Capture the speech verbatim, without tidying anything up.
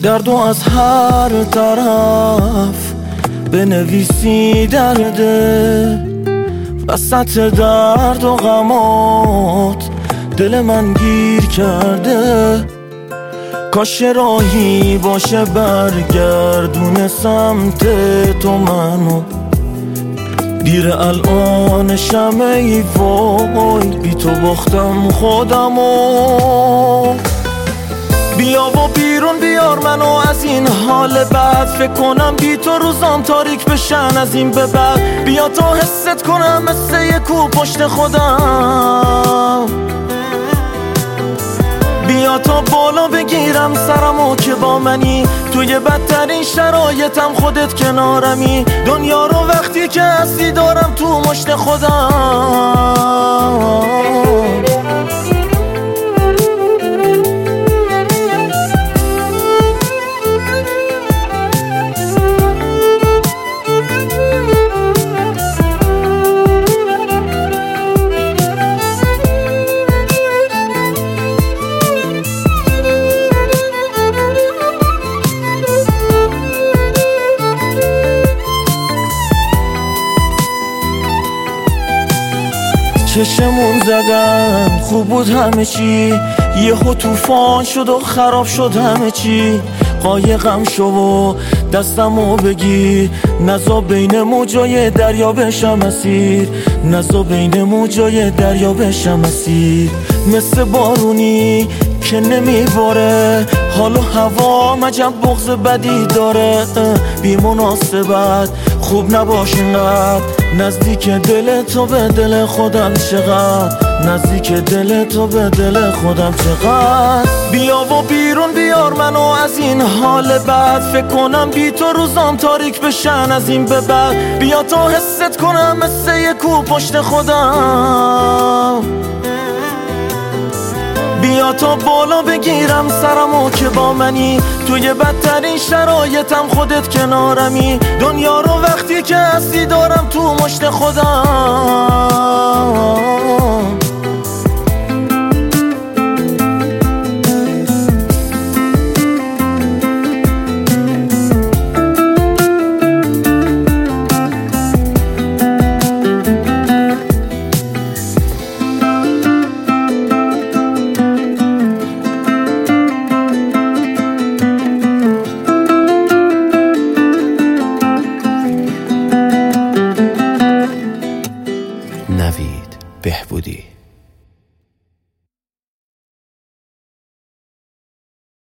درد و از هر طرف بنویسی درده، وسط درد و غمات دل من گیر کرده. کاش راهی باشه برگردونه سمت تو منو، دیر الانشم ای وای، بی تو باختم خودمو. بیا و بیرون بیار منو از این حال بد، فکر کنم بی تو روزام تاریک بشن از این به بعد. بیا تا حست کنم مثل یه کو پشت خودم، بیا تا بالا بگیرم سرمو که با منی. توی بدترین شرایطم خودت کنارمی، دنیا رو وقتی که هستی دارم تو مشت خودم. چشمون زدن خوب بود همه چی، یهو طوفان شد و خراب شد همه چی. قایقم شو و دستمو بگیر، نزا بین موجای دریا بشم اسیر، نزا بین موجای دریا بشم اسیر. مثل بارونی که نمیباره، حال و هوا عجب بغض بدی داره. بی مناسبت خوب نباش اینقدر، نزدیک دل تو به دل خودم چقدر، نزدیک دل تو به دل خودم چقدر. بیا و بیرون بیار منو از این حال بد، فکر کنم بی تو روزام تاریک بشن از این به بعد. بیا تا حست کنم مثل یه کو پشت خودم، بیا تا بالا بگیرم سرمو که با منی. توی بدترین شرایطم خودت کنارمی، دنیا رو وقتی که هستی دارم تو مشت خودم. نوید بهبودی.